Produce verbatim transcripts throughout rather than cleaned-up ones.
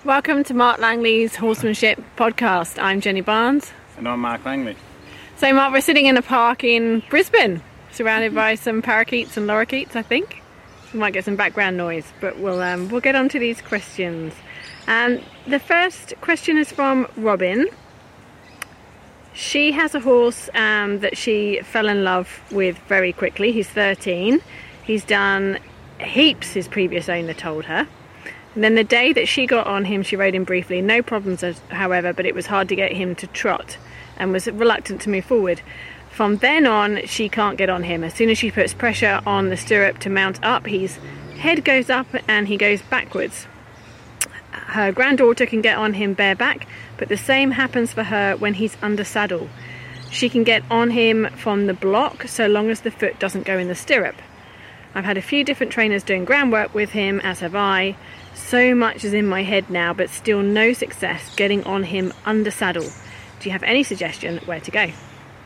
Welcome to Mark Langley's Horsemanship Podcast. I'm Jenny Barnes. And I'm Mark Langley. So Mark, we're sitting in a park in Brisbane, surrounded by some parakeets and lorikeets, I think. We might get some background noise, but we'll um, we'll get on to these questions. And the first question is from Robin. She has a horse um, that she fell in love with very quickly. He's thirteen. He's done heaps, his previous owner told her. And then the day that she got on him, she rode him briefly. No problems, however, but it was hard to get him to trot and was reluctant to move forward. From then on, she can't get on him. As soon as she puts pressure on the stirrup to mount up, his head goes up and he goes backwards. Her granddaughter can get on him bareback, but the same happens for her when he's under saddle. She can get on him from the block so long as the foot doesn't go in the stirrup. I've had a few different trainers doing groundwork with him, as have I. So much is in my head now, but still no success getting on him under saddle. Do you have any suggestion where to go?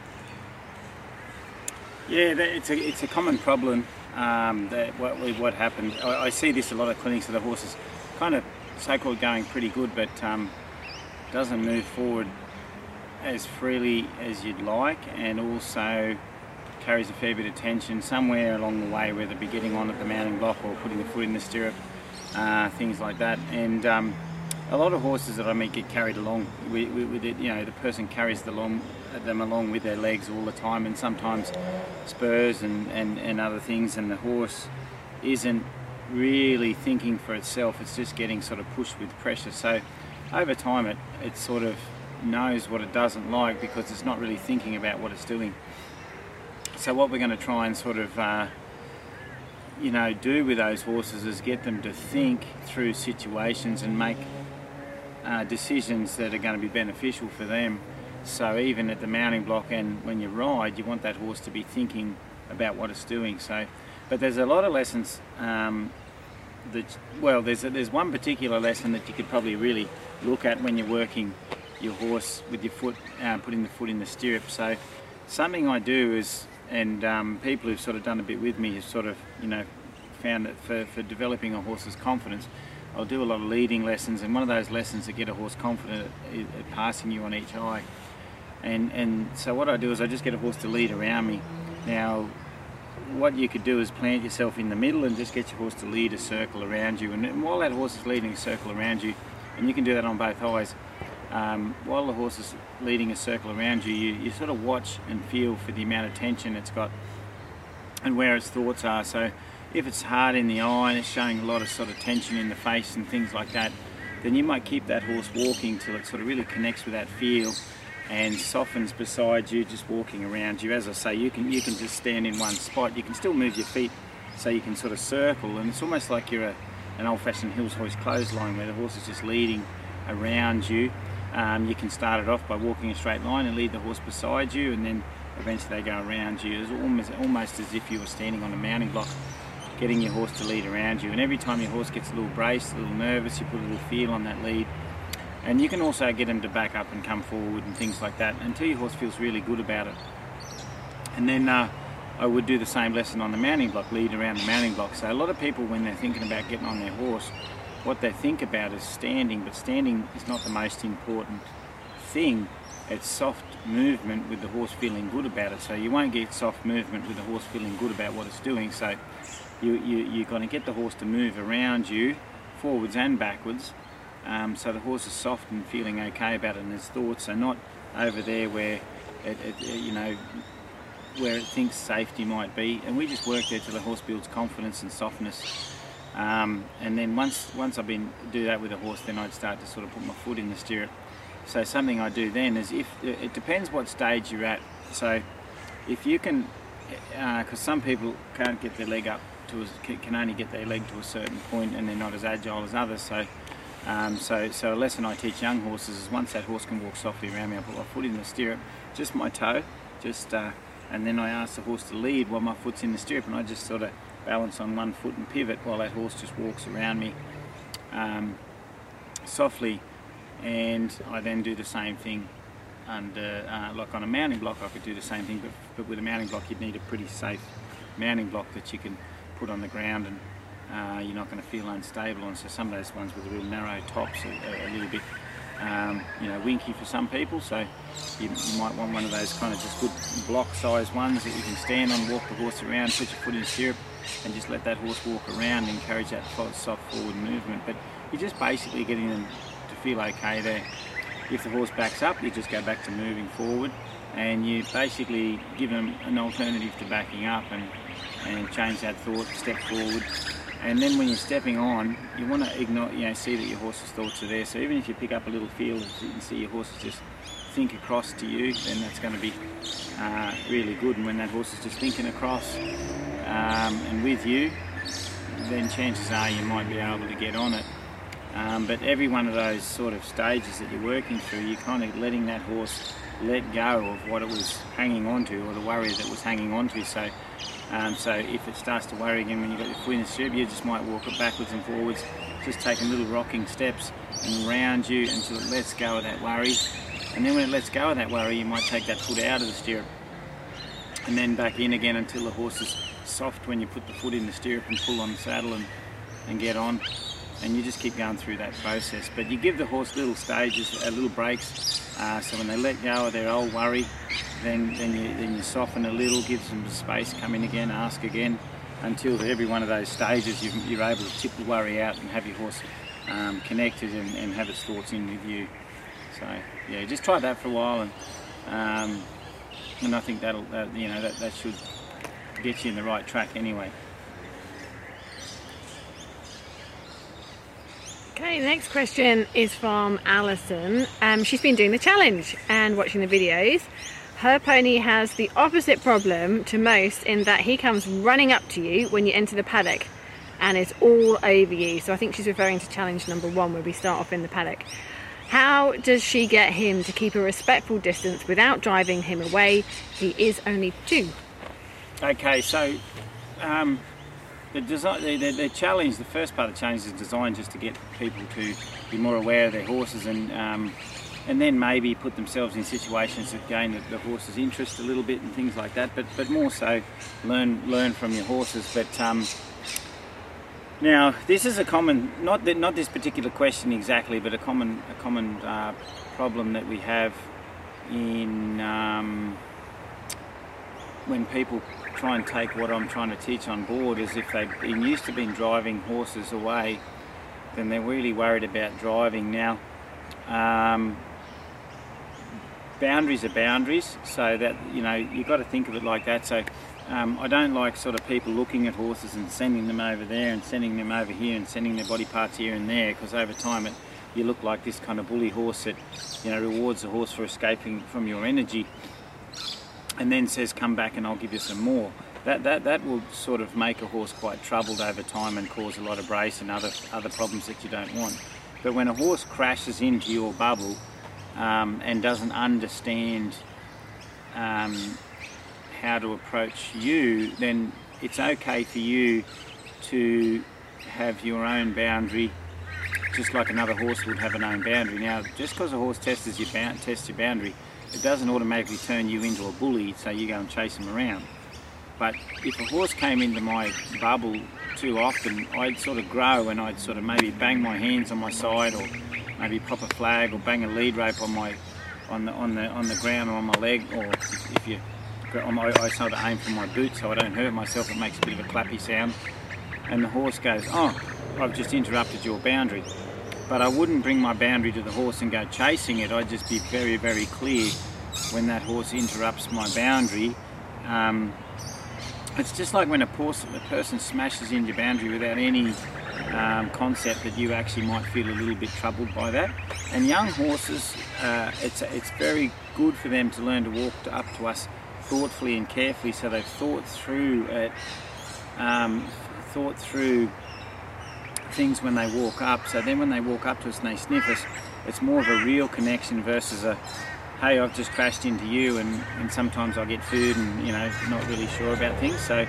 Yeah, it's a it's a common problem. Um, that what what happened. I, I see this a lot of clinics that the horse is kind of so-called going pretty good, but um, doesn't move forward as freely as you'd like, and also carries a fair bit of tension somewhere along the way, whether it be getting on at the mounting block or putting the foot in the stirrup. Uh, things like that, and um, a lot of horses that I meet get carried along with, with it. You know, the person carries the long, them along with their legs all the time, and sometimes spurs and, and, and other things, and the horse isn't really thinking for itself. It's just getting sort of pushed with pressure. So over time it, it sort of knows what it doesn't like because it's not really thinking about what it's doing. So what we're going to try and sort of uh, you know, do with those horses is get them to think through situations and make uh, decisions that are going to be beneficial for them. So even at the mounting block and when you ride, you want that horse to be thinking about what it's doing. So, but there's a lot of lessons um, that, well, there's a, there's one particular lesson that you could probably really look at when you're working your horse with your foot, uh, putting the foot in the stirrup. So something I do is, and um, people who've sort of done a bit with me have sort of, you know, found that for, for developing a horse's confidence, I'll do a lot of leading lessons, and one of those lessons that get a horse confident is at passing you on each eye. And, and so what I do is I just get a horse to lead around me. Now, what you could do is plant yourself in the middle and just get your horse to lead a circle around you. And, and while that horse is leading a circle around you, and you can do that on both eyes, Um, while the horse is leading a circle around you, you, you sort of watch and feel for the amount of tension it's got and where its thoughts are. So if it's hard in the eye and it's showing a lot of sort of tension in the face and things like that, then you might keep that horse walking till it sort of really connects with that feel and softens beside you, just walking around you. As I say, you can you can just stand in one spot. You can still move your feet so you can sort of circle, and it's almost like you're a, an old-fashioned Hills Hoist clothesline where the horse is just leading around you. Um, you can start it off by walking a straight line and lead the horse beside you, and then eventually they go around you. It's almost, almost as if you were standing on a mounting block, getting your horse to lead around you. And every time your horse gets a little braced, a little nervous, you put a little feel on that lead. And you can also get him to back up and come forward and things like that until your horse feels really good about it. And then uh, I would do the same lesson on the mounting block, lead around the mounting block. So a lot of people, when they're thinking about getting on their horse, what they think about is standing, but standing is not the most important thing. It's soft movement with the horse feeling good about it. So you won't get soft movement with the horse feeling good about what it's doing. So you, you, you're going to get the horse to move around you, forwards and backwards, um, so the horse is soft and feeling okay about it, and his thoughts are not over there where it, it, you know, where it thinks safety might be. And we just work there till the horse builds confidence and softness. Um, and then once once I've been do that with a horse, then I'd start to sort of put my foot in the stirrup. So something I do then is, if it depends what stage you're at. So if you can, because uh, some people can't get their leg up to a, can only get their leg to a certain point, and they're not as agile as others. So um, so so a lesson I teach young horses is, once that horse can walk softly around me, I put my foot in the stirrup, just my toe, just uh, and then I ask the horse to lead while my foot's in the stirrup, and I just sort of balance on one foot and pivot while that horse just walks around me um, softly. And I then do the same thing under, uh, like on a mounting block I could do the same thing, but, but with a mounting block you'd need a pretty safe mounting block that you can put on the ground and uh, you're not going to feel unstable on. So some of those ones with the real narrow tops are, are a little bit um, you know, winky for some people, so you, you might want one of those kind of just good block size ones that you can stand on, walk the horse around, put your foot in stirrup and just let that horse walk around, encourage that soft forward movement. But you're just basically getting them to feel okay there. If the horse backs up, you just go back to moving forward, and you basically give them an alternative to backing up and, and change that thought, step forward. And then when you're stepping on, you want to ignore, you know, see that your horse's thoughts are there. So even if you pick up a little feel, you can see your horse just think across to you, then that's going to be uh, really good. And when that horse is just thinking across um, and with you, then chances are you might be able to get on it. Um, but every one of those sort of stages that you're working through, you're kind of letting that horse let go of what it was hanging on to, or the worry that it was hanging on to. So, um, so if it starts to worry again when you've got your foot in the stirrup, you just might walk it backwards and forwards, just taking little rocking steps and around you until it lets go of that worry. And then when it lets go of that worry, you might take that foot out of the stirrup and then back in again until the horse is soft when you put the foot in the stirrup and pull on the saddle and, and get on. And you just keep going through that process. But you give the horse little stages, uh, little breaks, uh, so when they let go of their old worry, then, then, you, then you soften a little, give them the space, come in again, ask again, until every one of those stages you, you're able to tip the worry out and have your horse um, connected and, and have its thoughts in with you. So yeah, just try that for a while, and um, and I think that'll that, you know that, that should get you in the right track anyway. Okay, the next question is from Alison. Um, she's been doing the challenge and watching the videos. Her pony has the opposite problem to most, in that he comes running up to you when you enter the paddock and is all over you. So I think she's referring to challenge number one, where we start off in the paddock. How does she get him to keep a respectful distance without driving him away? He is only two. Okay, so um, the, design, the, the, the challenge, the first part of the challenge is designed just to get people to be more aware of their horses, and um, and then maybe put themselves in situations that gain the, the horse's interest a little bit and things like that. But but more so, learn learn from your horses. But um, now this is a common, not that not this particular question exactly, but a common a common uh, problem that we have in um, when people try and take what I'm trying to teach on board. Is if they've been used to been driving horses away, then they're really worried about driving now. Um, boundaries are boundaries, so that, you know, you've got to think of it like that. So um, I don't like sort of people looking at horses and sending them over there and sending them over here and sending their body parts here and there, because over time it, you look like this kind of bully horse that, you know, rewards the horse for escaping from your energy and then says, come back and I'll give you some more. That, that, that will sort of make a horse quite troubled over time and cause a lot of brace and other, other problems that you don't want. But when a horse crashes into your bubble um, and doesn't understand um, how to approach you, then it's okay for you to have your own boundary, just like another horse would have an own boundary. Now, just because a horse tests your, tests your boundary, it doesn't automatically turn you into a bully, so you go and chase him around. But if a horse came into my bubble too often, I'd sort of grow and I'd sort of maybe bang my hands on my side, or maybe pop a flag, or bang a lead rope on my on the on the on the ground or on my leg, or if you, on my, I sort of aim for my boot so I don't hurt myself. It makes a bit of a clappy sound, and the horse goes, "Oh, I've just interrupted your boundary." But I wouldn't bring my boundary to the horse and go chasing it. I'd just be very, very clear when that horse interrupts my boundary. Um, It's just like when a person, a person smashes into your boundary without any um, concept that you actually might feel a little bit troubled by that. And young horses, uh, it's, it's very good for them to learn to walk to, up to us thoughtfully and carefully, so they've thought through it, um, thought through things when they walk up. So then when they walk up to us and they sniff us, it's more of a real connection versus a, hey, I've just crashed into you, and, and sometimes I get food and, you know, not really sure about things. So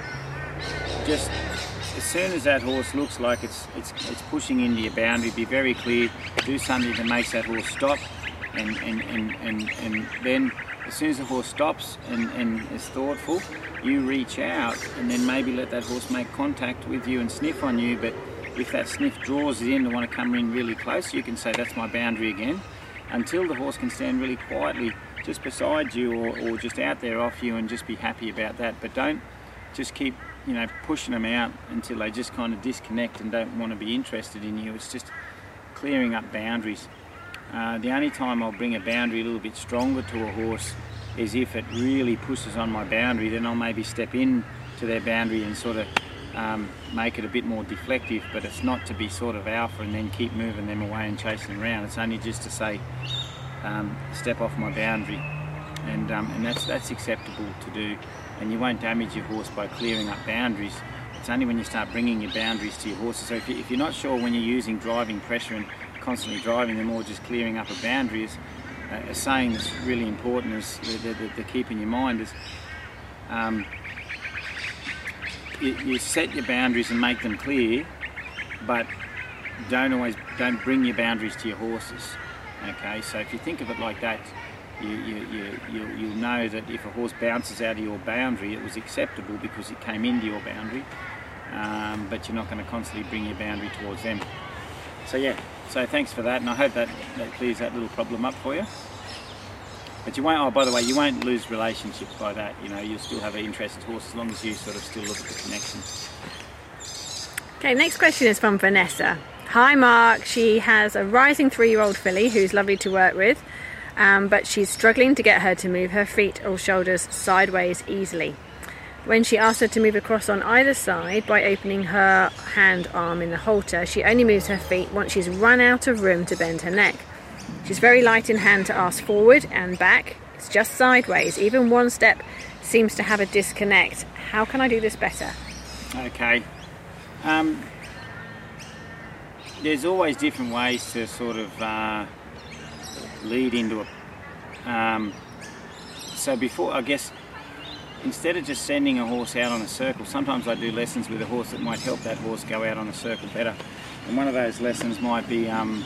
just as soon as that horse looks like it's it's it's pushing into your boundary, be very clear, do something that makes that horse stop, and and, and, and, and then as soon as the horse stops and, and is thoughtful, you reach out and then maybe let that horse make contact with you and sniff on you. But if that sniff draws it in to want to come in really close, you can say, that's my boundary again, until the horse can stand really quietly just beside you, or, or just out there off you, and just be happy about that. But don't just keep, you know, pushing them out until they just kind of disconnect and don't want to be interested in you. It's just clearing up boundaries. Uh, the only time I'll bring a boundary a little bit stronger to a horse is if it really pushes on my boundary. Then I'll maybe step in to their boundary and sort of um, make it a bit more deflective, but it's not to be sort of alpha and then keep moving them away and chasing them around. It's only just to say, um, step off my boundary, and, um, and that's, that's acceptable to do, and you won't damage your horse by clearing up boundaries. It's only when you start bringing your boundaries to your horses. So if, you, if you're not sure when you're using driving pressure and constantly driving them, or just clearing up a boundary, is uh, a saying that's really important, is the, the, the keep in your mind is um, you, you set your boundaries and make them clear, but don't always don't bring your boundaries to your horses. Okay, so if you think of it like that, you, you, you, you, you'll know that if a horse bounces out of your boundary, it was acceptable because it came into your boundary, um, but you're not going to constantly bring your boundary towards them. So yeah, so thanks for that, and I hope that, that clears that little problem up for you. But you won't, oh by the way, you won't lose relationships by that. You know, you'll still have an interested horse as long as you sort of still look at the connection. Okay, next question is from Vanessa. Hi Mark, she has a rising three-year-old filly who's lovely to work with, um, but she's struggling to get her to move her feet or shoulders sideways easily. When she asks her to move across on either side by opening her hand arm in the halter, she only moves her feet once she's run out of room to bend her neck. She's very light in hand to ask forward and back. It's just sideways. Even one step seems to have a disconnect. How can I do this better? Okay. Um, there's always different ways to sort of uh, lead into a... Um, so before, I guess, instead of just sending a horse out on a circle, sometimes I do lessons with a horse that might help that horse go out on a circle better. And one of those lessons might be um,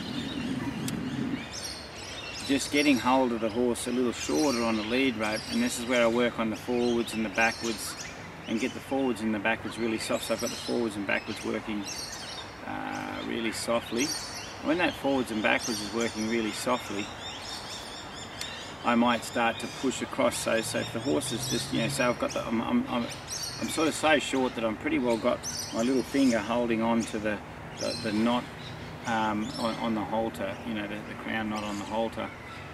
just getting hold of the horse a little shorter on the lead rope, and this is where I work on the forwards and the backwards and get the forwards and the backwards really soft. So I've got the forwards and backwards working uh, really softly. When that forwards and backwards is working really softly, I might start to push across. So, so if the horse is just, you know, so I've got the, I'm, I'm, I'm, I'm sort of so short that I'm pretty well got my little finger holding on to the, the, the knot um, on, on the halter, you know, the, the crown knot on the halter.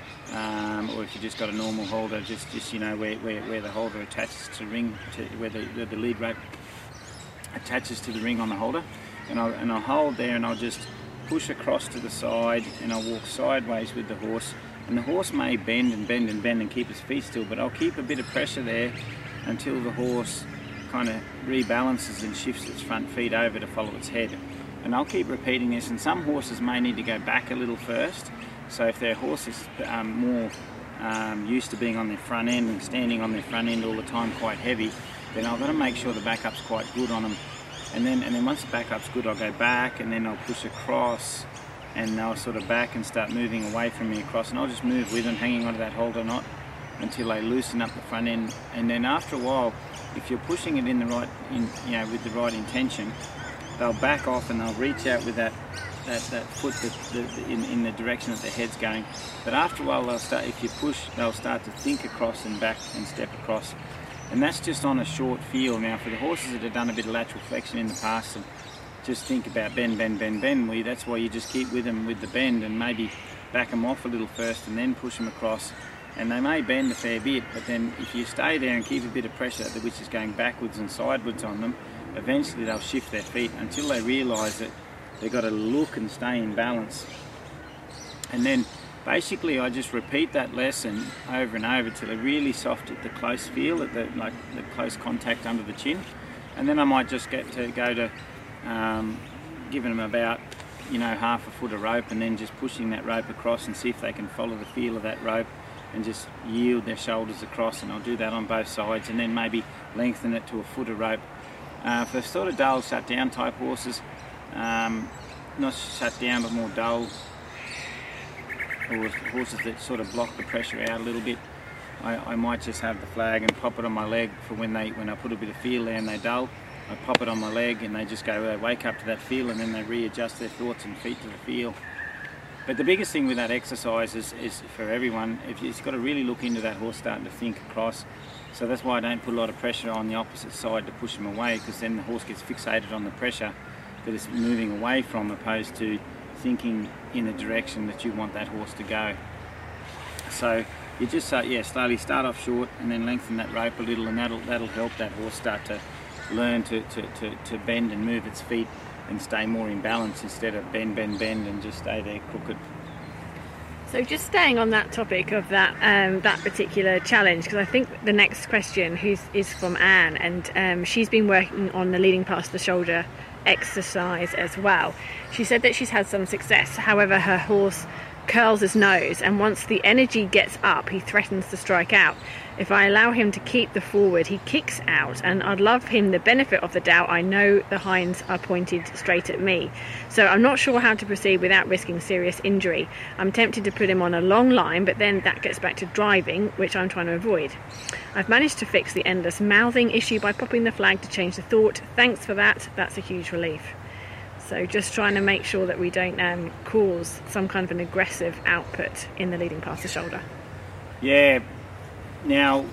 Um, or if you just got a normal holder, just, just you know, where, where, where the holder attaches to the ring, to where the, the, the lead rope attaches to the ring on the holder. And I'll, and I'll hold there, and I'll just push across to the side, and I'll walk sideways with the horse. And the horse may bend and bend and bend and keep his feet still, but I'll keep a bit of pressure there until the horse kind of rebalances and shifts its front feet over to follow its head. And I'll keep repeating this, and some horses may need to go back a little first. So if their horse is um, more um, used to being on their front end and standing on their front end all the time, quite heavy, then I've got to make sure the backup's quite good on them. And then, and then once the backup's good, I'll go back, and then I'll push across, and they'll sort of back and start moving away from me across, and I'll just move with them, hanging onto that halter knot until they loosen up the front end. And then after a while, if you're pushing it in the right, in, you know, with the right intention, they'll back off and they'll reach out with that that, that foot that, the, in, in the direction that the head's going. But after a while, they'll start. If you push, they'll start to think across and back and step across. And that's just on a short feel. Now, for the horses that have done a bit of lateral flexion in the past and just think about bend, bend, bend, bend, well, that's why you just keep with them with the bend and maybe back them off a little first and then push them across. And they may bend a fair bit, but then if you stay there and keep a bit of pressure, which is going backwards and sidewards on them, eventually they'll shift their feet until they realise that they've got to look and stay in balance. And then basically I just repeat that lesson over and over till they're really soft at the close feel, at the, like the close contact under the chin. And then I might just get to go to um, giving them about, you know, half a foot of rope, and then just pushing that rope across and see if they can follow the feel of that rope and just yield their shoulders across. And I'll do that on both sides, and then maybe lengthen it to a foot of rope. Uh, for sort of dull shut down type horses, um, not shut down but more dull, or horses that sort of block the pressure out a little bit, I, I might just have the flag and pop it on my leg for when they when I put a bit of feel there and they dull. I pop it on my leg and they just go, they wake up to that feel, and then they readjust their thoughts and feet to the feel. But the biggest thing with that exercise is, is for everyone, if you've got to really look into that horse starting to think across. So that's why I don't put a lot of pressure on the opposite side to push them away, because then the horse gets fixated on the pressure that it's moving away from, opposed to thinking in the direction that you want that horse to go. So you just uh, yeah, slowly start off short and then lengthen that rope a little, and that'll that'll help that horse start to learn to, to, to, to bend and move its feet and stay more in balance, instead of bend, bend, bend and just stay there crooked. So just staying on that topic of that um, that particular challenge, because I think the next question who's, is from Anne, and um, she's been working on the leading past the shoulder exercise as well. She said that she's had some success, however her horse curls his nose, and once the energy gets up he threatens to strike out. If I allow him to keep the forward, he kicks out, and I'd love him the benefit of the doubt. I know the hinds are pointed straight at me, so I'm not sure how to proceed without risking serious injury. I'm tempted to put him on a long line, but then that gets back to driving, which I'm trying to avoid. I've managed to fix the endless mouthing issue by popping the flag to change the thought. Thanks for that, that's a huge relief. So just trying to make sure that we don't um, cause some kind of an aggressive output in the leading past the shoulder. Yeah. Now,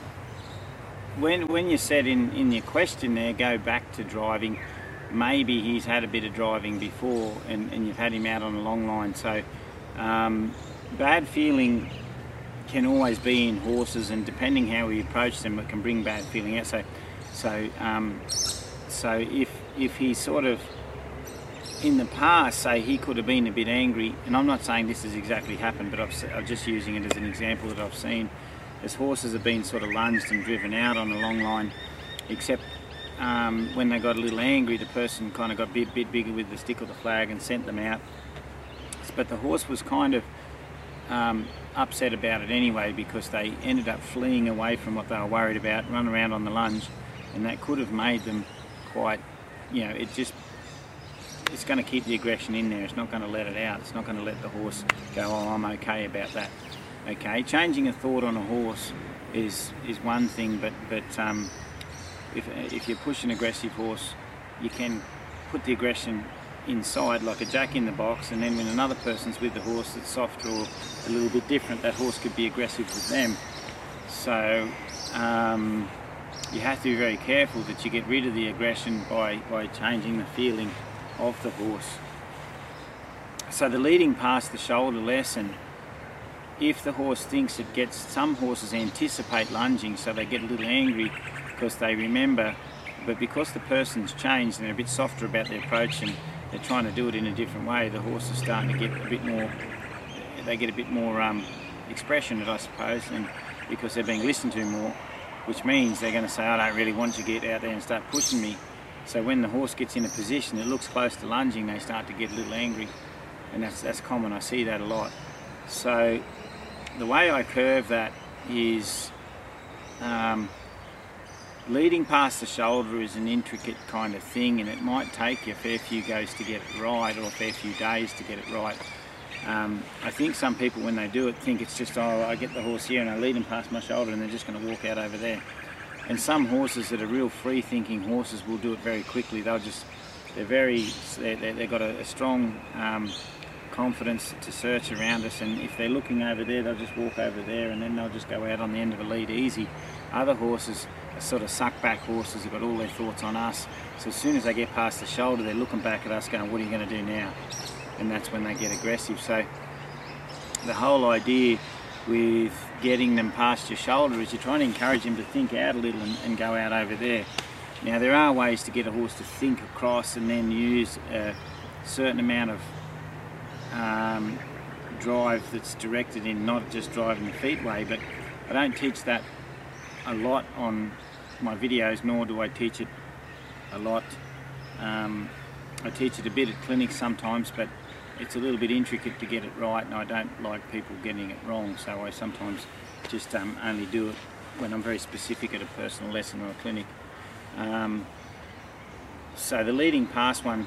when when you said in, in your question there, go back to driving, maybe he's had a bit of driving before and, and you've had him out on a long line. So um, bad feeling can always be in horses, and depending how we approach them, it can bring bad feeling out. So so um, so if if he's sort of in the past, say he could have been a bit angry, and I'm not saying this has exactly happened, but I've, I'm just using it as an example that I've seen, as horses have been sort of lunged and driven out on a long line, except um, when they got a little angry, the person kind of got a bit, bit bigger with the stick or the flag and sent them out. But the horse was kind of um, upset about it anyway, because they ended up fleeing away from what they were worried about, run around on the lunge, and that could have made them quite, you know, it just, it's going to keep the aggression in there. It's not going to let it out. It's not going to let the horse go, oh, I'm okay about that. Okay, changing a thought on a horse is is one thing, but but um, if if you push an aggressive horse, you can put the aggression inside like a jack in the box, and then when another person's with the horse that's softer or a little bit different, that horse could be aggressive with them. So um, you have to be very careful that you get rid of the aggression by, by changing the feeling of the horse. So the leading past the shoulder lesson, if the horse thinks it gets, some horses anticipate lunging, so they get a little angry because they remember, but because the person's changed and they're a bit softer about their approach and they're trying to do it in a different way, the horse is starting to get a bit more, they get a bit more um, expression, I suppose, and because they're being listened to more, which means they're going to say, I don't really want you to get out there and start pushing me. So when the horse gets in a position that looks close to lunging, they start to get a little angry, and that's, that's common. I see that a lot. So the way I curve that is um, leading past the shoulder is an intricate kind of thing, and it might take you a fair few goes to get it right, or a fair few days to get it right. Um, I think some people, when they do it, think it's just, oh, I get the horse here and I lead them past my shoulder and they're just going to walk out over there. And some horses that are real free-thinking horses will do it very quickly. They'll just, they're very, they're, they've got a, a strong um, confidence to search around us, and if they're looking over there, they'll just walk over there and then they'll just go out on the end of a lead easy. Other horses are sort of suck-back horses, have got all their thoughts on us. So as soon as they get past the shoulder, they're looking back at us going, what are you going to do now? And that's when they get aggressive. So the whole idea with getting them past your shoulder is you're trying to encourage them to think out a little and, and go out over there. Now there are ways to get a horse to think across and then use a certain amount of um, drive that's directed in not just driving the feet way, but I don't teach that a lot on my videos, nor do I teach it a lot. Um, I teach it a bit at clinics sometimes, but it's a little bit intricate to get it right, and I don't like people getting it wrong, so I sometimes just um, only do it when I'm very specific at a personal lesson or a clinic. Um, so the leading past one,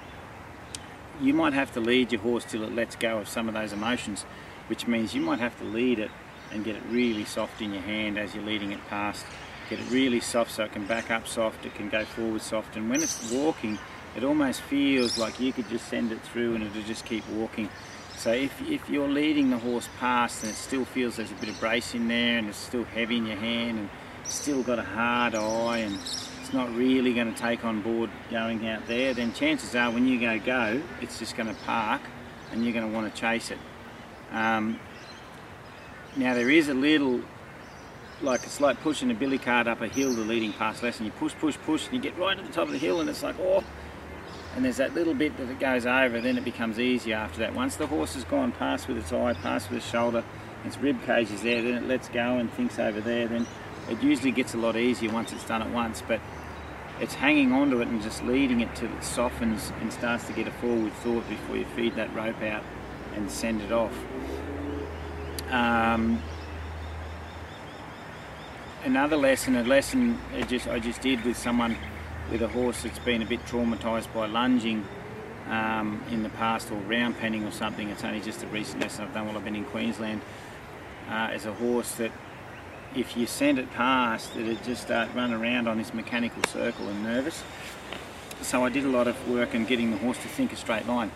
you might have to lead your horse till it lets go of some of those emotions, which means you might have to lead it and get it really soft in your hand as you're leading it past. Get it really soft so it can back up soft, it can go forward soft, and when it's walking it almost feels like you could just send it through and it'll just keep walking. So if, if you're leading the horse past and it still feels there's a bit of brace in there and it's still heavy in your hand and it's still got a hard eye and it's not really going to take on board going out there, then chances are when you go go, it's just going to park and you're going to want to chase it. Um, now there is a little, like it's like pushing a billy cart up a hill, the leading past lesson. You push, push, push and you get right to the top of the hill and it's like, oh, and there's that little bit that it goes over, then it becomes easier after that. Once the horse has gone past with its eye, past with its shoulder, its rib cage is there, then it lets go and thinks over there, then it usually gets a lot easier once it's done it once. But it's hanging onto it and just leading it till it softens and starts to get a forward thought before you feed that rope out and send it off. Um, another lesson, a lesson I just, I just did with someone with a horse that's been a bit traumatised by lunging um, in the past, or round penning or something. It's only just a recent lesson I've done while I've been in Queensland. Uh, as a horse that if you send it past, it'd just start run around on this mechanical circle and nervous. So I did a lot of work in getting the horse to think a straight line.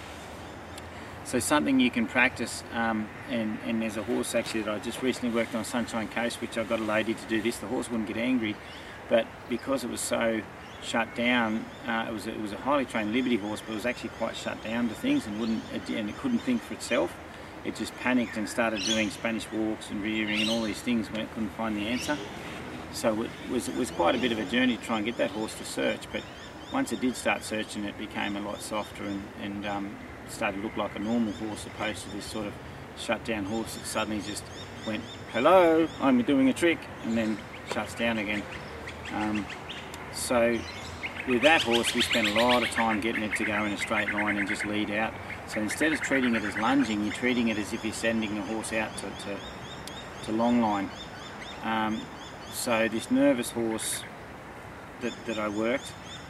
So something you can practice, um, and, and there's a horse actually that I just recently worked on, Sunshine Coast, which I got a lady to do this. The horse wouldn't get angry, but because it was so shut down, uh, it was a, it was a highly trained Liberty horse, but it was actually quite shut down to things and wouldn't and it couldn't think for itself. It just panicked and started doing Spanish walks and rearing and all these things when it couldn't find the answer. So it was it was quite a bit of a journey to try and get that horse to search. But once it did start searching, it became a lot softer and and um, started to look like a normal horse opposed to this sort of shut down horse that suddenly just went, "Hello, I'm doing a trick," and then shuts down again. Um, so with that horse, we spent a lot of time getting it to go in a straight line and just lead out. So instead of treating it as lunging, you're treating it as if you're sending the horse out to, to, to long line. Um, so this nervous horse that, that I worked,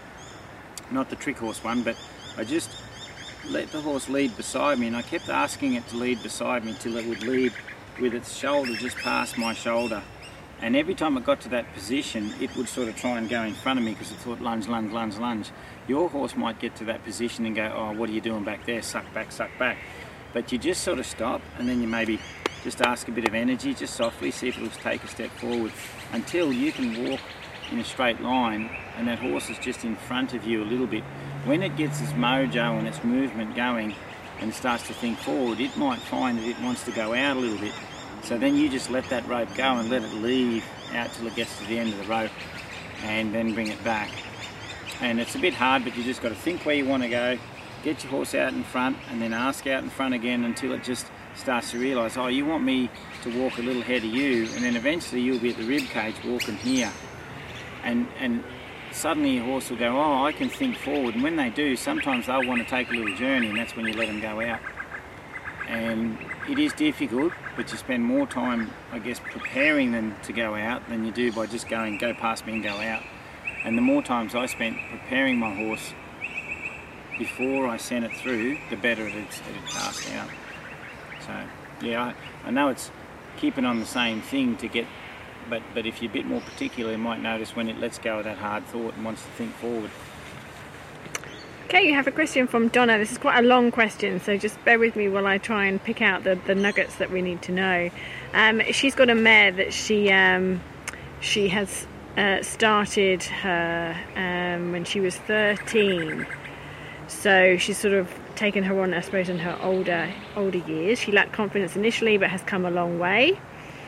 not the trick horse one, but I just let the horse lead beside me, and I kept asking it to lead beside me till it would lead with its shoulder just past my shoulder. And every time it got to that position, it would sort of try and go in front of me because it thought lunge, lunge, lunge, lunge. Your horse might get to that position and go, "Oh, what are you doing back there? Suck back, suck back." But you just sort of stop, and then you maybe just ask a bit of energy, just softly, see if it'll take a step forward until you can walk in a straight line and that horse is just in front of you a little bit. When it gets its mojo and its movement going and starts to think forward, it might find that it wants to go out a little bit. So then you just let that rope go and let it lead out till it gets to the end of the rope and then bring it back. And it's a bit hard, but you just got to think where you want to go, get your horse out in front and then ask out in front again until it just starts to realise, oh, you want me to walk a little ahead of you, and then eventually you'll be at the rib cage walking here. And, and suddenly your horse will go, oh, I can think forward. And when they do, sometimes they'll want to take a little journey, and that's when you let them go out. And it is difficult, but you spend more time, I guess, preparing them to go out than you do by just going, go past me and go out. And the more times I spent preparing my horse before I sent it through, the better it'd, it'd cast out. So, yeah, I, I know it's keeping on the same thing to get, but, but if you're a bit more particular, you might notice when it lets go of that hard thought and wants to think forward. Okay, you have a question from Donna. This is quite a long question, so just bear with me while I try and pick out the, the nuggets that we need to know. Um, she's got a mare that she um, she has uh, started her um, when she was thirteen. So she's sort of taken her on, I suppose, in her older older years. She lacked confidence initially, but has come a long way.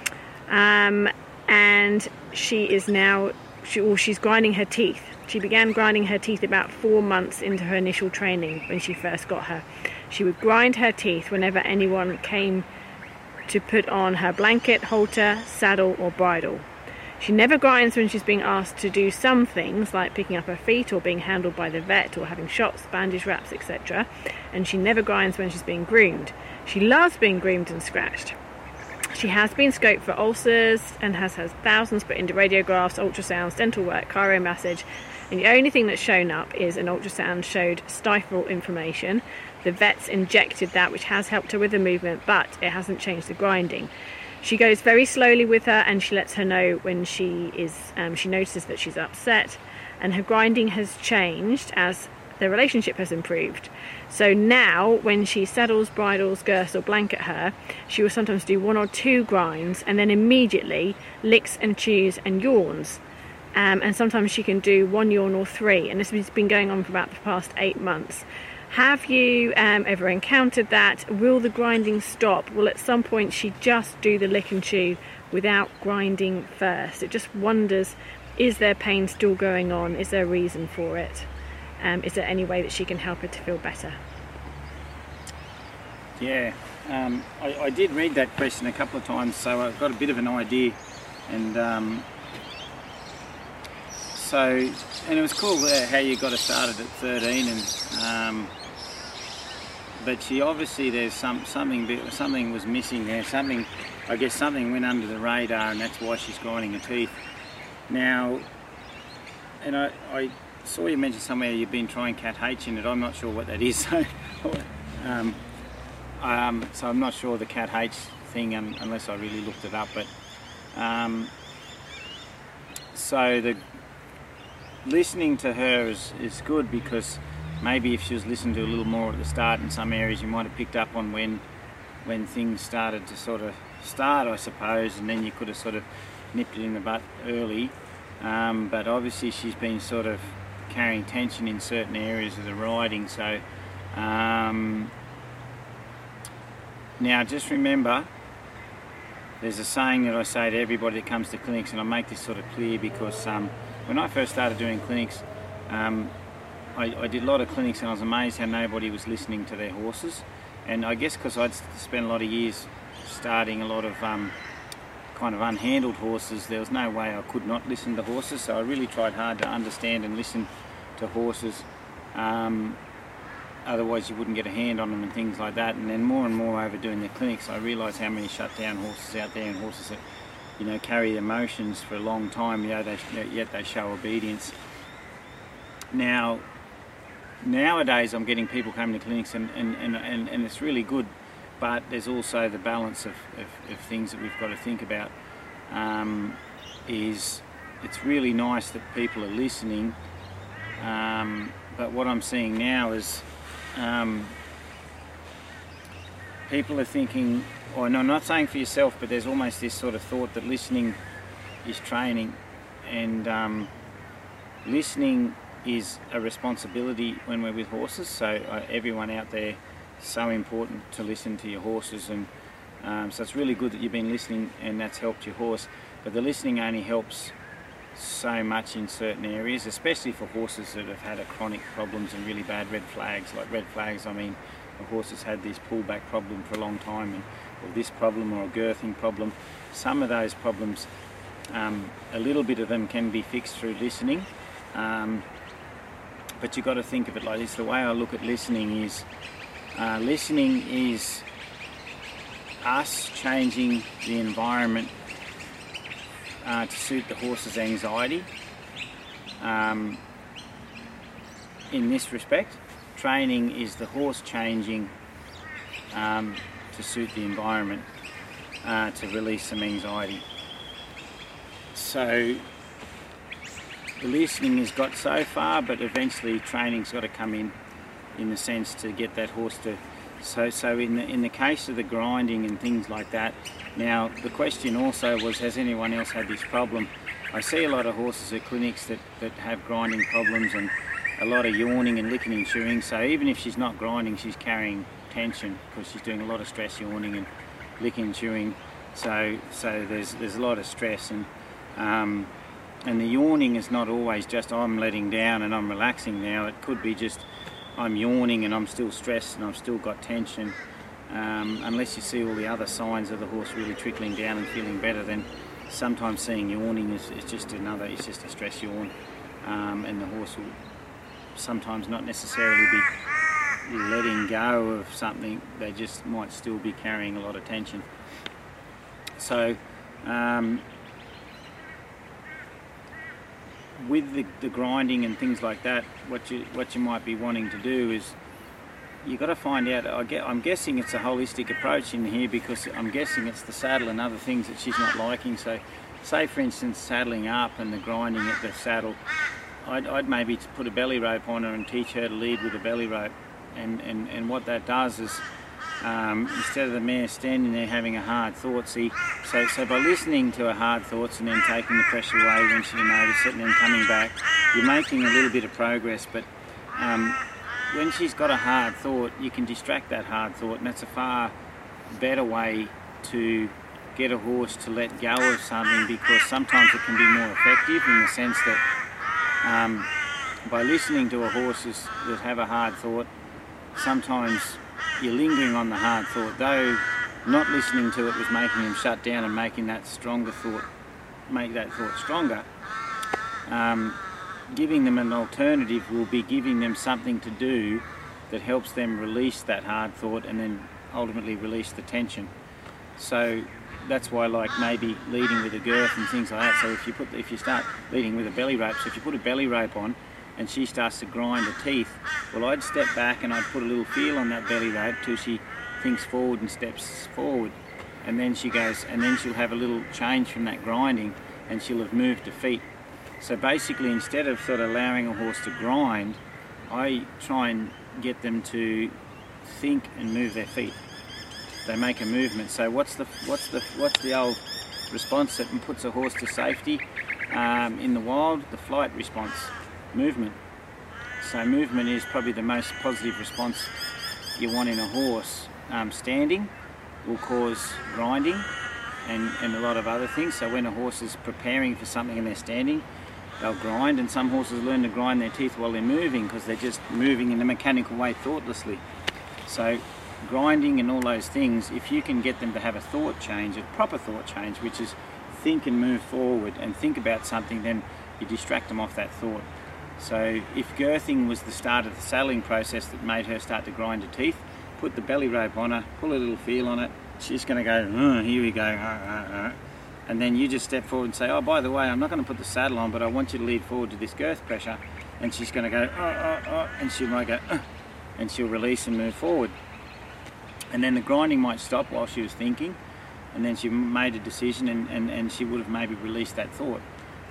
Um, and she is now, she, well, she's grinding her teeth. She began grinding her teeth about four months into her initial training when she first got her. She would grind her teeth whenever anyone came to put on her blanket, halter, saddle or bridle. She never grinds when she's being asked to do some things like picking up her feet or being handled by the vet or having shots, bandage wraps, et cetera. And she never grinds when she's being groomed. She loves being groomed and scratched. She has been scoped for ulcers and has had thousands put into radiographs, ultrasounds, dental work, chiro massage, and the only thing that's shown up is an ultrasound showed stifle inflammation. The vets injected that, which has helped her with the movement, but it hasn't changed the grinding. She goes very slowly with her, and she lets her know when she is um, she notices that she's upset, and her grinding has changed as the relationship has improved. So now when she saddles, bridles, girths or blanket her, she will sometimes do one or two grinds and then immediately licks and chews and yawns. Um, and sometimes she can do one yawn or three, and this has been going on for about the past eight months. Have you um, ever encountered that? Will the grinding stop? Will at some point she just do the lick and chew without grinding first? It just wonders, is there pain still going on? Is there a reason for it? Um, is there any way that she can help her to feel better? Yeah, um, I, I did read that question a couple of times, so I've got a bit of an idea. And um, so, and it was cool uh, how you got her started at thirteen, and um, but she obviously there's some something something was missing there. Something, I guess, something went under the radar, and that's why she's grinding her teeth. Now, and I. I saw you mention somewhere you've been trying Cat H in it. I'm not sure what that is, so um, um, so I'm not sure the Cat H thing um, unless I really looked it up. But um, so the listening to her is, is good, because maybe if she was listening to a little more at the start in some areas, you might have picked up on when when things started to sort of start, I suppose, and then you could have sort of nipped it in the butt early. Um, but obviously she's been sort of carrying tension in certain areas of the riding. So um, now just remember, there's a saying that I say to everybody that comes to clinics, and I make this sort of clear because um, when I first started doing clinics, um, I, I did a lot of clinics, and I was amazed how nobody was listening to their horses. And I guess because I'd spent a lot of years starting a lot of um, kind of unhandled horses, there was no way I could not listen to horses. So I really tried hard to understand and listen to horses. Um, otherwise you wouldn't get a hand on them and things like that. And then more and more over doing the clinics, I realised how many shut down horses out there, and horses that, you know, carry emotions for a long time, you know, they, yet they show obedience. Now, nowadays I'm getting people coming to clinics, and, and, and, and, and it's really good. But there's also the balance of, of, of things that we've got to think about. Um, is it's really nice that people are listening, um, but what I'm seeing now is um, people are thinking, or no, I'm not saying for yourself, but there's almost this sort of thought that listening is training, and um, listening is a responsibility when we're with horses. So uh, everyone out there, so important to listen to your horses, and um, so it's really good that you've been listening and that's helped your horse. But the listening only helps so much in certain areas, especially for horses that have had a chronic problems and really bad red flags. Like red flags, I mean, the horse has had this pullback problem for a long time, and or this problem or a girthing problem. Some of those problems, um, a little bit of them can be fixed through listening, um, but you've got to think of it like this. The way I look at listening is Uh, listening is us changing the environment uh, to suit the horse's anxiety. Um, in this respect, training is the horse changing um, to suit the environment uh, to release some anxiety. So the listening has got so far, but eventually training's got to come in. in the sense to get that horse to, so so in the in the case of the grinding and things like that. Now the question also was, has anyone else had this problem? I see a lot of horses at clinics that, that have grinding problems and a lot of yawning and licking and chewing. So even if she's not grinding, she's carrying tension because she's doing a lot of stress yawning and licking and chewing. So so there's there's a lot of stress, and um, and the yawning is not always just I'm letting down and I'm relaxing now. It could be just I'm yawning and I'm still stressed and I've still got tension. Um, unless you see all the other signs of the horse really trickling down and feeling better, then sometimes seeing yawning is, is just another, it's just a stress yawn. Um, and the horse will sometimes not necessarily be letting go of something, they just might still be carrying a lot of tension. So um, with the, the grinding and things like that, what you what you might be wanting to do is you've got to find out. I get, I'm guessing it's a holistic approach in here, because I'm guessing it's the saddle and other things that she's not liking. So say for instance saddling up and the grinding at the saddle, I'd, I'd maybe put a belly rope on her and teach her to lead with a belly rope. And, and, and what that does is, um, instead of the mare standing there having a hard thought, see, so, so by listening to her hard thoughts and then taking the pressure away when she can notice it and then coming back, you're making a little bit of progress. But um, when she's got a hard thought, you can distract that hard thought, and that's a far better way to get a horse to let go of something, because sometimes it can be more effective in the sense that um, by listening to a horse that have a hard thought, sometimes you're lingering on the hard thought, though not listening to it was making him shut down and making that stronger thought, make that thought stronger. Um, giving them an alternative will be giving them something to do that helps them release that hard thought and then ultimately release the tension. So that's why, like maybe leading with a girth and things like that. So if you put, if you start leading with a belly rope, so if you put a belly rope on and she starts to grind her teeth, well, I'd step back and I'd put a little feel on that belly rope till she thinks forward and steps forward, and then she goes, and then she'll have a little change from that grinding and she'll have moved her feet. So basically, instead of sort of allowing a horse to grind, I try and get them to think and move their feet. They make a movement. So what's the what's the what's the old response that puts a horse to safety um, in the wild? The flight response, movement. So movement is probably the most positive response you want in a horse. Um, standing will cause grinding and, and a lot of other things. So when a horse is preparing for something and they're standing, they'll grind, and some horses learn to grind their teeth while they're moving because they're just moving in a mechanical way thoughtlessly. So grinding and all those things, if you can get them to have a thought change, a proper thought change, which is think and move forward and think about something, then you distract them off that thought. So if girthing was the start of the saddling process that made her start to grind her teeth, put the belly rope on her, pull a little feel on it, she's going to go, oh, here we go, uh, uh, uh. And then you just step forward and say, oh, by the way, I'm not going to put the saddle on, but I want you to lead forward to this girth pressure. And she's going to go, oh, oh, oh, and she might go, uh, and she'll release and move forward. And then the grinding might stop while she was thinking, and then she made a decision, and, and, and she would have maybe released that thought.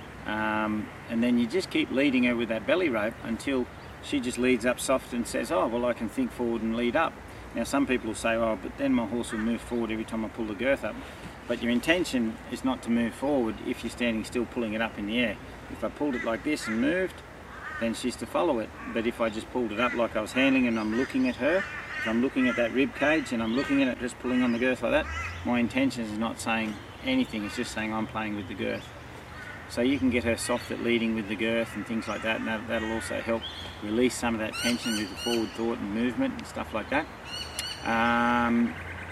Um, and then you just keep leading her with that belly rope until she just leads up soft and says, oh, well, I can think forward and lead up. Now, some people will say, oh, but then my horse will move forward every time I pull the girth up. But your intention is not to move forward if you're standing still pulling it up in the air. If I pulled it like this and moved, then she's to follow it. But if I just pulled it up like I was handling and I'm looking at her, if I'm looking at that rib cage and I'm looking at it just pulling on the girth like that, my intention is not saying anything, it's just saying I'm playing with the girth. So you can get her soft at leading with the girth and things like that, and that, that'll also help release some of that tension with the forward thought and movement and stuff like that. Um,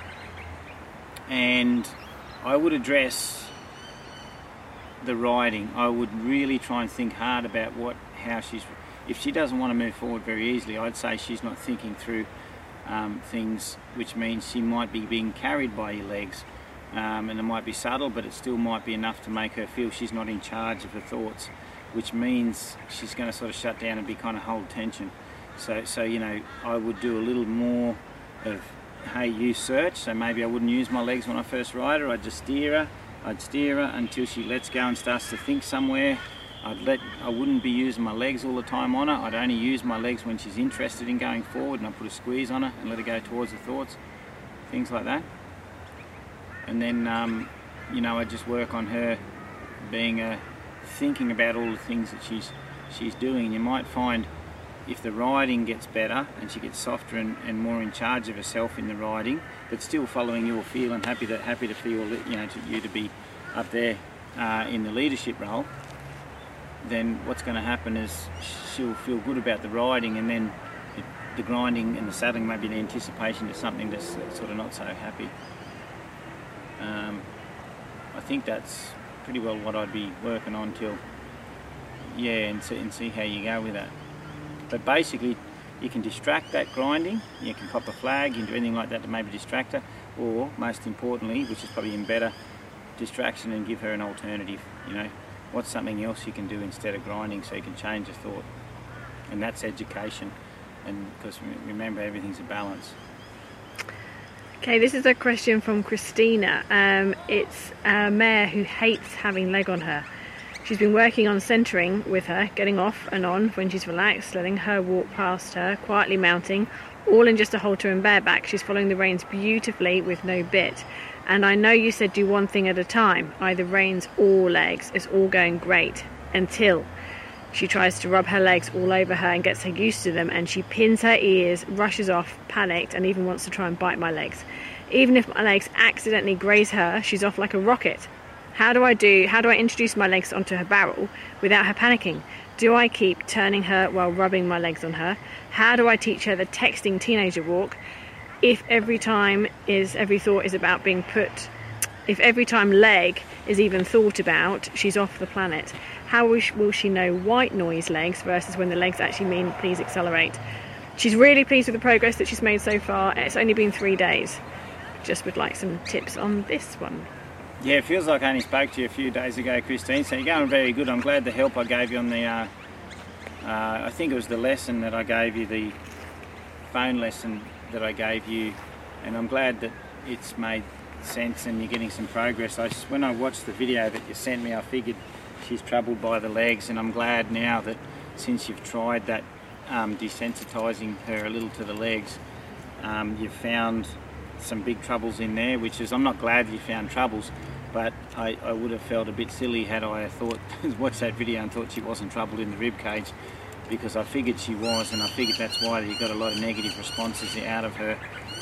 and I would address the riding. I would really try and think hard about what, how she's, if she doesn't want to move forward very easily, I'd say she's not thinking through um, things, which means she might be being carried by your legs. Um, and it might be subtle, but it still might be enough to make her feel she's not in charge of her thoughts, which means she's going to sort of shut down and be kind of hold tension. So, so you know, I would do a little more of, hey, you search. So maybe I wouldn't use my legs when I first ride her. I'd just steer her. I'd steer her until she lets go and starts to think somewhere. I'd let, I wouldn't be using my legs all the time on her. I'd only use my legs when she's interested in going forward, and I'd put a squeeze on her and let her go towards her thoughts, things like that. And then, um, you know, I just work on her being a, thinking about all the things that she's she's doing. You might find if the riding gets better and she gets softer and, and more in charge of herself in the riding, but still following your feel and happy to happy to feel, you know, to you to be up there uh, in the leadership role, then what's going to happen is she'll feel good about the riding, and then the, the grinding and the saddling may be the anticipation to something that's sort of not so happy. Um, I think that's pretty well what I'd be working on till, yeah, and see, and see how you go with that. But basically, you can distract that grinding, you can pop a flag, you can do anything like that to maybe distract her, or most importantly, which is probably even better, distraction and give her an alternative. You know, what's something else you can do instead of grinding so you can change her thought, and that's education. and because remember, everything's a balance. Okay, this is a question from Christina. Um, it's a mare who hates having leg on her. She's been working on centering with her, getting off and on when she's relaxed, letting her walk past her, quietly mounting, all in just a halter and bareback. She's following the reins beautifully with no bit. And I know you said do one thing at a time, either reins or legs. It's all going great until she tries to rub her legs all over her and gets her used to them, and she pins her ears, rushes off, panicked, and even wants to try and bite my legs. Even if my legs accidentally graze her, she's off like a rocket. How do I do, how do I introduce my legs onto her barrel without her panicking? Do I keep turning her while rubbing my legs on her? How do I teach her the texting teenager walk if every time is, every thought is about being put, if every time leg is even thought about, she's off the planet? How will she know white noise legs versus when the legs actually mean please accelerate? She's really pleased with the progress that she's made so far. It's only been three days. Just would like some tips on this one. Yeah, it feels like I only spoke to you a few days ago, Christine, so you're going very good. I'm glad the help I gave you on the, uh, uh, I think it was the lesson that I gave you, the phone lesson that I gave you, and I'm glad that it's made sense and you're getting some progress. I, when I watched the video that you sent me, I figured she's troubled by the legs, and I'm glad now that since you've tried that um, desensitising her a little to the legs, um, you've found some big troubles in there, which is, I'm not glad you found troubles, but I, I would have felt a bit silly had I thought, watched that video and thought she wasn't troubled in the rib cage, because I figured she was, and I figured that's why you got a lot of negative responses out of her.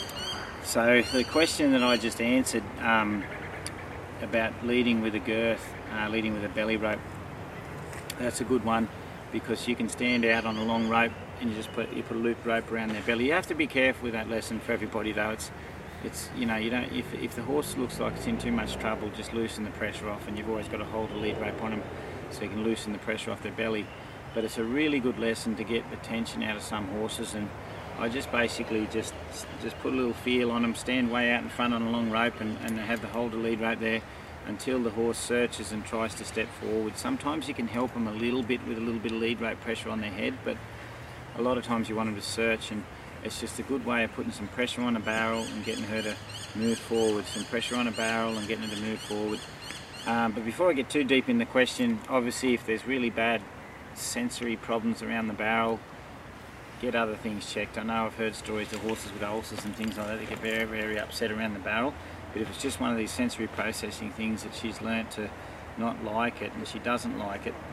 So the question that I just answered um, about leading with a girth, uh, leading with a belly rope, that's a good one, because you can stand out on a long rope and you just put you put a loop rope around their belly. You have to be careful with that lesson for everybody though. It's It's, you know, you don't, if, if the horse looks like it's in too much trouble, just loosen the pressure off, and you've always got to hold a lead rope on them so you can loosen the pressure off their belly. But it's a really good lesson to get the tension out of some horses, and I just basically just just put a little feel on them, stand way out in front on a long rope, and, and have the hold a lead rope there until the horse searches and tries to step forward. Sometimes you can help them a little bit with a little bit of lead rope pressure on their head, but a lot of times you want them to search, and it's just a good way of putting some pressure on a barrel and getting her to move forward. Some pressure on a barrel and getting her to move forward. Um, but before I get too deep in the question, obviously if there's really bad sensory problems around the barrel, get other things checked. I know I've heard stories of horses with ulcers and things like that. They get very, very upset around the barrel. But if it's just one of these sensory processing things that she's learnt to not like it, and she doesn't like it,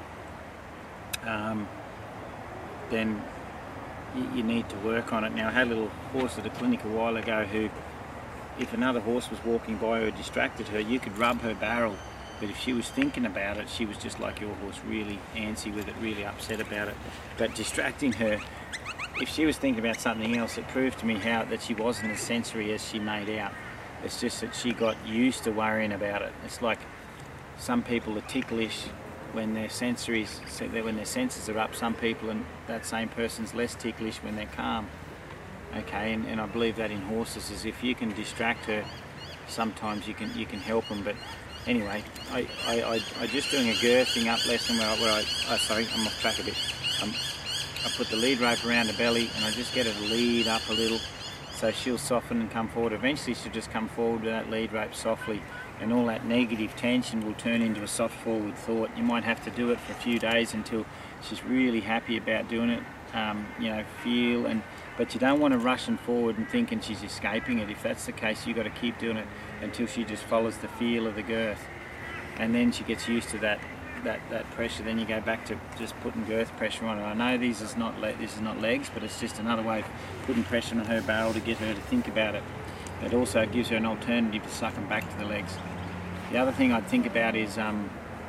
um, then you need to work on it. Now, I had a little horse at a clinic a while ago who, if another horse was walking by or distracted her, you could rub her barrel, but if she was thinking about it, she was just like your horse, really antsy with it, really upset about it. But distracting her, if she was thinking about something else, it proved to me how that she wasn't as sensory as she made out. It's just that she got used to worrying about it. It's like some people are ticklish when their sensories, when their senses are up. Some people, and that same person's less ticklish when they're calm. Okay, and, and I believe that in horses is if you can distract her, sometimes you can you can help them. But anyway, I I I, I just doing a girthing up lesson where I, where I oh, sorry, I'm off track a bit. Um, I put the lead rope around the belly and I just get her to lead up a little, so she'll soften and come forward. Eventually, she'll just come forward with that lead rope softly, and all that negative tension will turn into a soft forward thought. You might have to do it for a few days until she's really happy about doing it. Um, you know, feel and but you don't want to rush and forward and thinking she's escaping it. If that's the case, you've got to keep doing it until she just follows the feel of the girth, and then she gets used to that that that pressure. Then you go back to just putting girth pressure on her. I know this is not le this is not legs, but it's just another way of putting pressure on her barrel to get her to think about it. It also gives her an alternative to sucking back to the legs. The other thing I'd think about is um,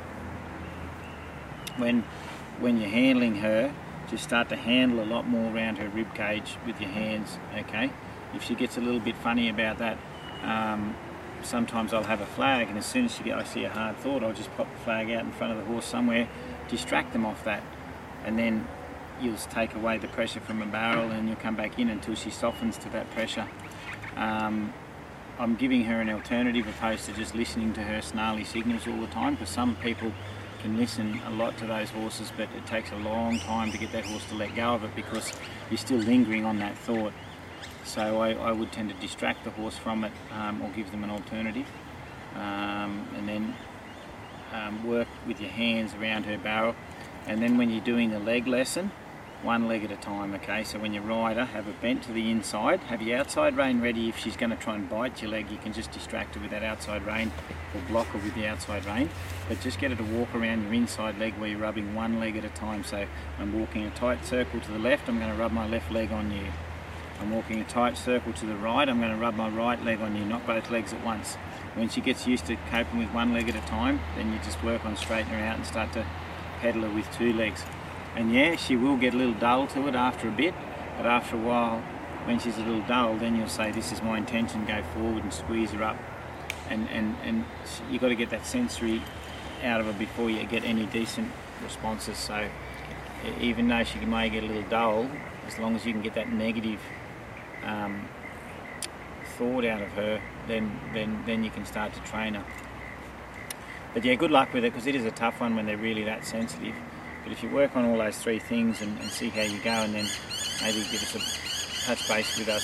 when when you're handling her, just start to handle a lot more around her rib cage with your hands. Okay, if she gets a little bit funny about that, um, sometimes I'll have a flag, and as soon as she get, I see a hard thought, I'll just pop the flag out in front of the horse somewhere, distract them off that, and then you'll take away the pressure from a barrel, and you'll come back in until she softens to that pressure. Um, I'm giving her an alternative opposed to just listening to her snarly signals all the time, because some people can listen a lot to those horses, but it takes a long time to get that horse to let go of it because you're still lingering on that thought. So I, I would tend to distract the horse from it um, or give them an alternative, um, and then um, work with your hands around her barrel. And then when you're doing the leg lesson, one leg at a time, okay? So when you ride her, have her bent to the inside, have your outside rein ready. If she's going to try and bite your leg, you can just distract her with that outside rein or block her with the outside rein. But just get her to walk around your inside leg where you're rubbing one leg at a time. So I'm walking a tight circle to the left, I'm going to rub my left leg on you. I'm walking a tight circle to the right, I'm going to rub my right leg on you, not both legs at once. When she gets used to coping with one leg at a time, then you just work on straightening her out and start to pedal her with two legs. And yeah, she will get a little dull to it after a bit, but after a while, when she's a little dull, then you'll say, this is my intention, go forward and squeeze her up. And, and, and you've got to get that sensory out of her before you get any decent responses. So even though she may get a little dull, as long as you can get that negative um, thought out of her, then, then, then you can start to train her. But yeah, good luck with it, because it is a tough one when they're really that sensitive. But if you work on all those three things and, and see how you go, and then maybe give us a touch base with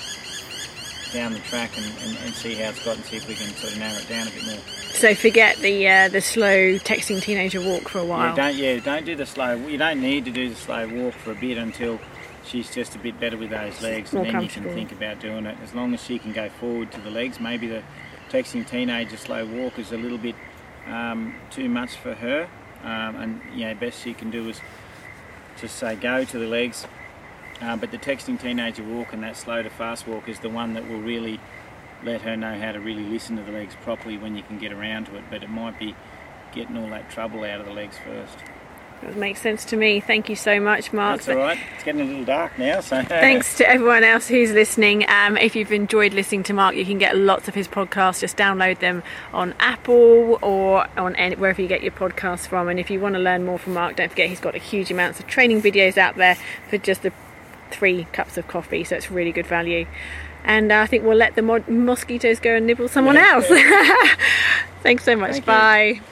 us down the track and, and, and see how it's got, and see if we can sort of narrow it down a bit more. So forget the uh, the slow texting teenager walk for a while. Yeah, don't yeah, don't do the slow. You don't need to do the slow walk for a bit until she's just a bit better with those legs, and then you can think about doing it. As long as she can go forward to the legs, maybe the texting teenager slow walk is a little bit um, too much for her. Um, and you know, best she can do is just say go to the legs, uh, but the texting teenager walk and that slow to fast walk is the one that will really let her know how to really listen to the legs properly when you can get around to it. But it might be getting all that trouble out of the legs first. That makes sense to me. Thank you so much, Mark. That's all right. It's getting a little dark now, so thanks to everyone else who's listening. Um, if you've enjoyed listening to Mark, you can get lots of his podcasts. Just download them on Apple or on any, wherever you get your podcasts from. And if you want to learn more from Mark, don't forget he's got a huge amounts of training videos out there for just the three cups of coffee, so it's really good value. And uh, I think we'll let the mo- mosquitoes go and nibble someone else. Thanks so much. Thank Bye. You.